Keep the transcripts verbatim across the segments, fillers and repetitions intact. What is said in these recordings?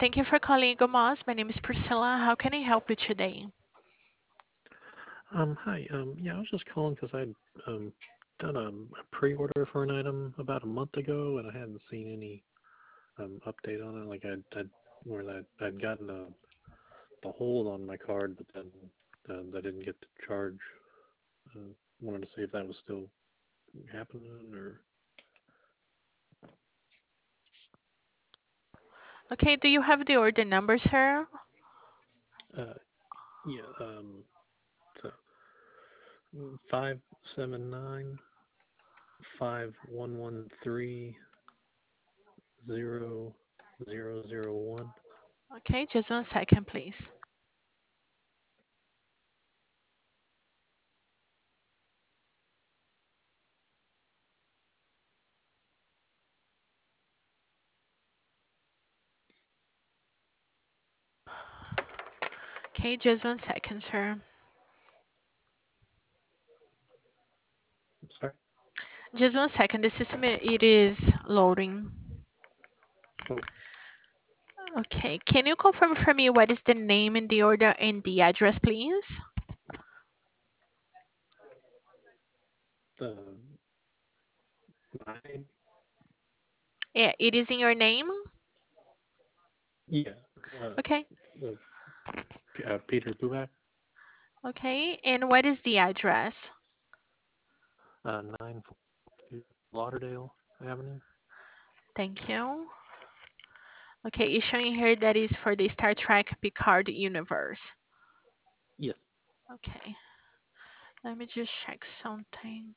Thank you for calling Gomos. My name is Priscilla. How can I help you today? Um, hi. Um, yeah, I was just calling because I'd um done a, a pre-order for an item about a month ago, and I hadn't seen any um update on it. Like I'd, I'd where that I'd gotten a the hold on my card, but then uh, I didn't get to charge. Uh, Wanted to see if that was still happening or Okay, do you have the order number, sir? uh yeah um so five seven nine five one one three zero zero zero one. Okay, just one second, please. Okay, just one second, sir. Sorry. Just one second. The system i- it is loading. Okay. Okay, can you confirm for me what is the name in the order and the address, please? The my Yeah, it is in your name. Yeah, uh, Okay, uh, uh, Peter Buback, okay, and what is the address? uh, nine Lauderdale Avenue. Thank you. Okay, it's showing here that is for the Star Trek Picard universe. Yes. Okay, let me just check something.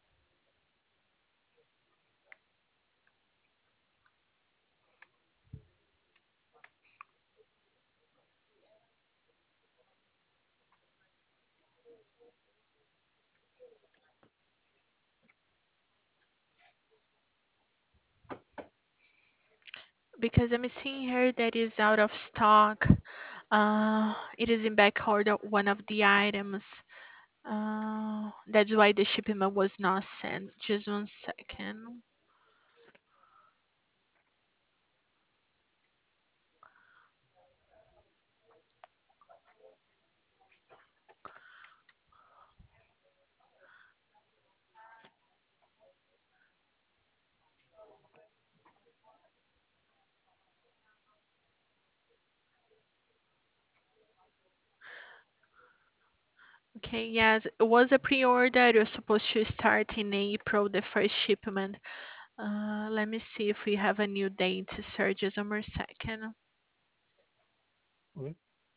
Because I'm seeing here that is out of stock. Uh, it is in back order, one of the items. Uh, that's why the shipment was not sent. Just one second. Okay, yes, it was a pre-order. It was supposed to start in April, the first shipment. Uh, let me see if we have a new date, sir. Just one more second. Okay.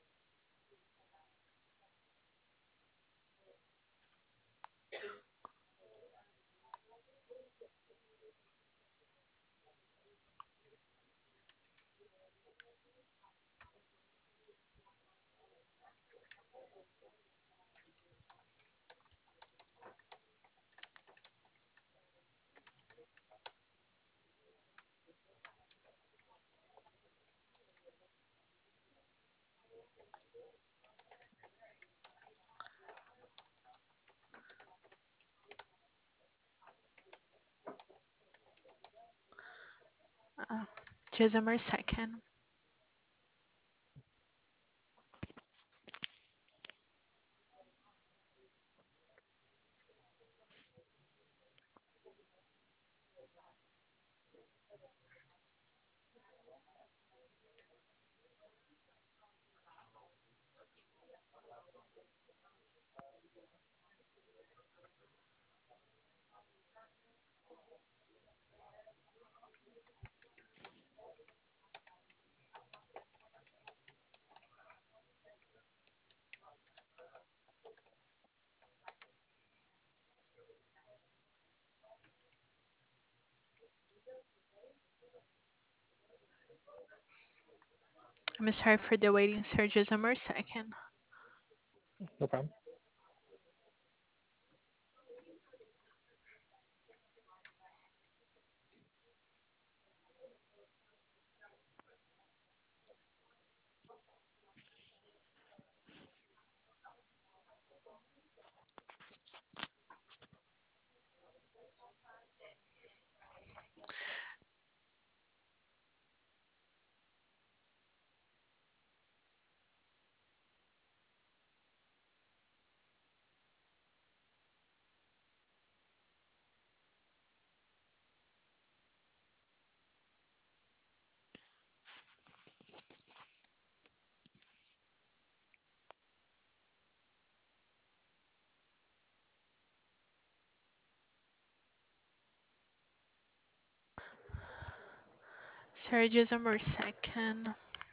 Uh, just one more second. I'm sorry for the waiting, sir. Just one more second. No problem. Sorry, just one more second.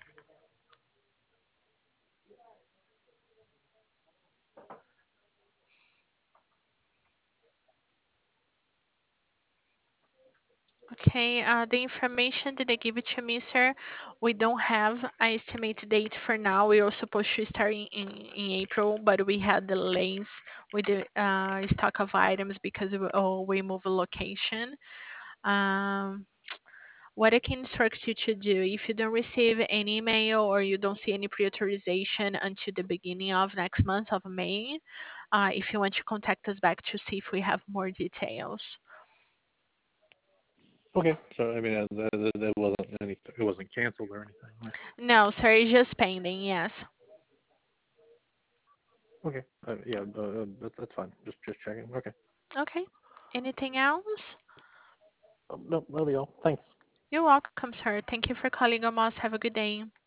Okay, uh, the information that they give it to me, sir, we don't have an estimated date for now. We were supposed to start in, in, in April, but we had delays with the uh, stock of items because we, oh, we moved location. Um, what I can instruct you to do, if you don't receive any email or you don't see any pre-authorization until the beginning of next month of May, uh, if you want to contact us back to see if we have more details. Okay, so I mean, uh, that, that, that wasn't any, it wasn't canceled or anything, right? No, sir, it's just pending, yes. Okay, uh, yeah, uh, uh, that, that's fine. Just just checking. Okay. Okay. Anything else? Um, no, that'll be all. Thanks. You're welcome, sir. Thank you for calling Amos. Have a good day.